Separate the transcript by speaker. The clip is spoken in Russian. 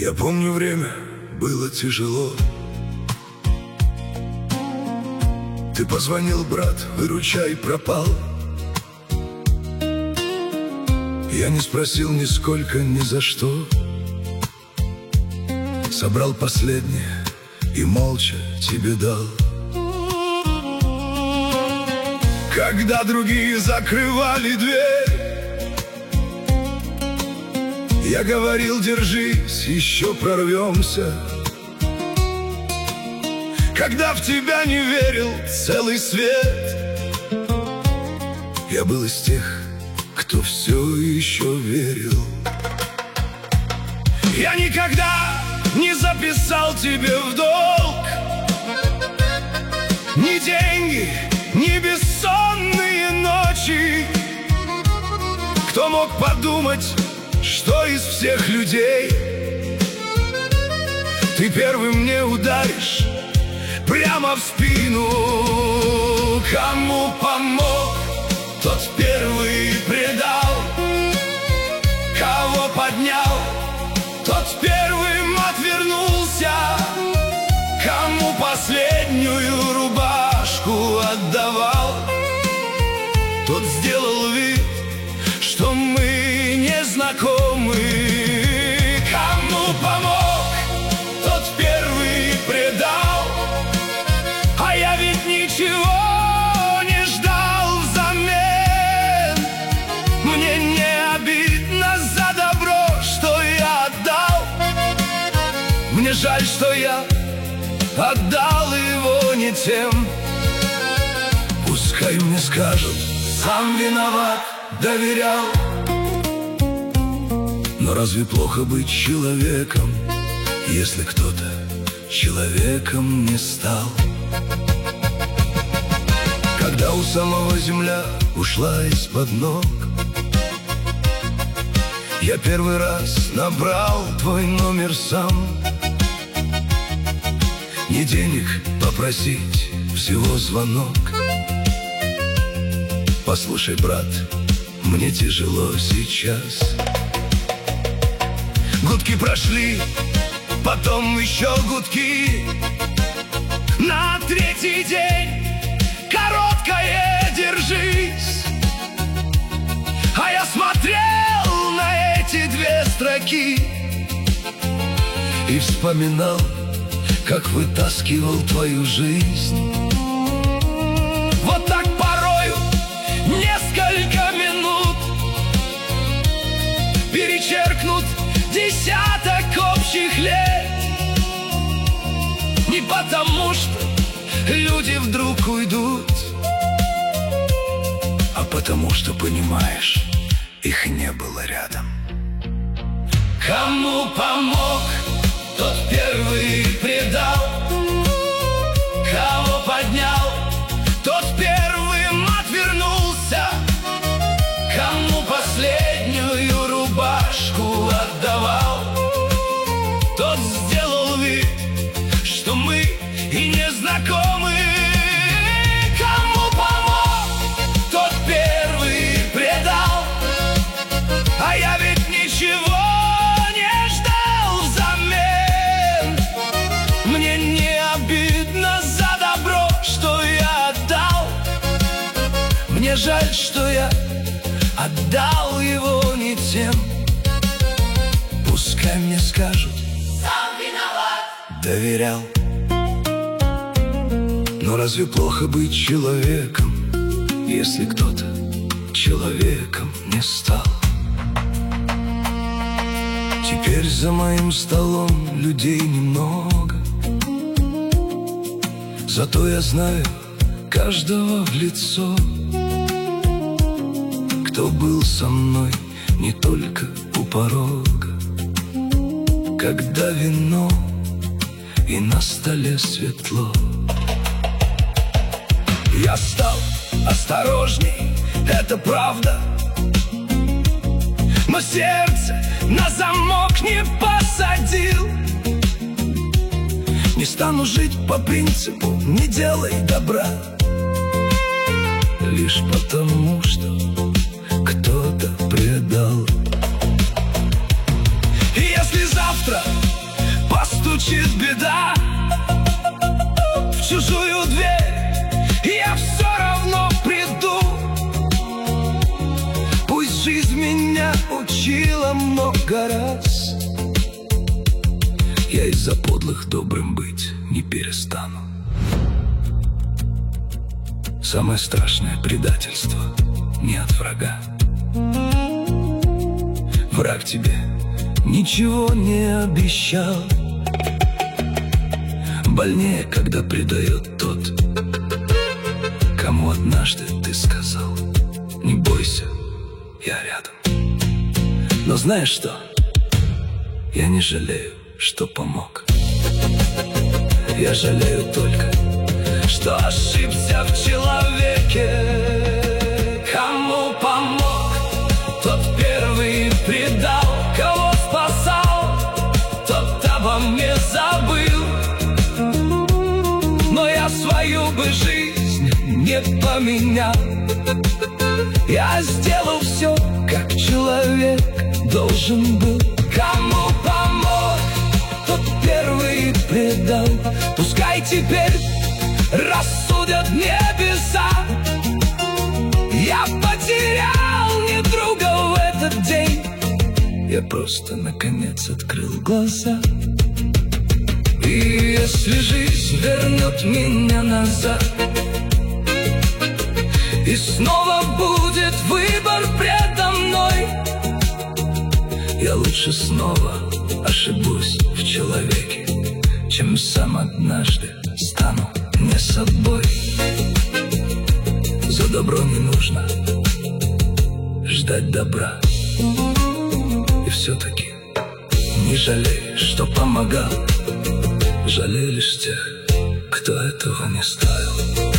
Speaker 1: Я помню, время было тяжело. Ты позвонил, брат, выручай, пропал. Я не спросил нисколько, ни за что. Собрал последнее и молча тебе дал. Когда другие закрывали дверь, я говорил: держись, еще прорвемся. Когда в тебя не верил целый свет, я был из тех, кто все еще верил. Я никогда не записал тебе в долг ни деньги, ни бессонные ночи. Кто мог подумать, что из всех людей ты первым мне ударишь прямо в спину? Кому помог, тот первый предал. Кого поднял, тот первым отвернулся. Кому последнюю рубашку отдавал, тот сделал вид, что мы не знакомы. Кому помог, тот первый предал. А я ведь ничего не ждал взамен. Мне не обидно за добро, что я отдал. Мне жаль, что я отдал его не тем. Пускай мне скажут: сам виноват, доверял. Но разве плохо быть человеком, если кто-то человеком не стал? Когда у самого земля ушла из-под ног, я первый раз набрал твой номер сам. Не денег попросить, всего звонок. Послушай, брат, мне тяжело сейчас. Гудки прошли, потом еще гудки. На третий день короткое держись. А я смотрел на эти две строки и вспоминал, как вытаскивал твою жизнь. Вот так порою несколько минут перечеркнут десяток общих лет. Не потому, что люди вдруг уйдут, а потому, что, понимаешь, их не было рядом. Кому помог, тот первый предал. Кого поднял, тот первым отвернулся. Кому последнюю рубашку отдавал, тот сделал вид, что мы и не знакомы. Кому помог, тот первый предал. А я ведь ничего Мне жаль, что я отдал его не тем. Пускай мне скажут: сам виноват, доверял. Но разве плохо быть человеком, если кто-то человеком не стал? Теперь за моим столом людей немного, зато я знаю каждого в лицо. Кто был со мной не только у порога, когда вино и на столе светло. Я стал осторожней, это правда, но сердце на замок не посадил. Не стану жить по принципу «не делай добра», лишь потому, что кто-то предал. И если завтра постучит беда в чужую дверь, я все равно приду. Пусть жизнь меня учила много раз, я из-за подлых добрым быть не перестану. Самое страшное предательство не от врага. Враг тебе ничего не обещал. Больнее, когда предает тот, кому однажды ты сказал: не бойся, я рядом. Но знаешь что? Я не жалею, что помог. Я жалею только, что ошибся в человеке. Кому помог, тот первый предал. Кого спасал, тот обо мне забыл. Но я свою бы жизнь не поменял. Я сделал все, как человек должен был. Кому помог, тот первый предал. Пускай теперь рассудят небеса. Я потерял не друга в этот день, я просто наконец открыл глаза. И если жизнь вернет меня назад, и снова будет выбор предо мной, я лучше снова ошибусь в человеке, чем сам однажды стану не собой. За добро не нужно ждать добра. И все-таки не жалей, что помогал. Жалей лишь тех, кто этого не ставил.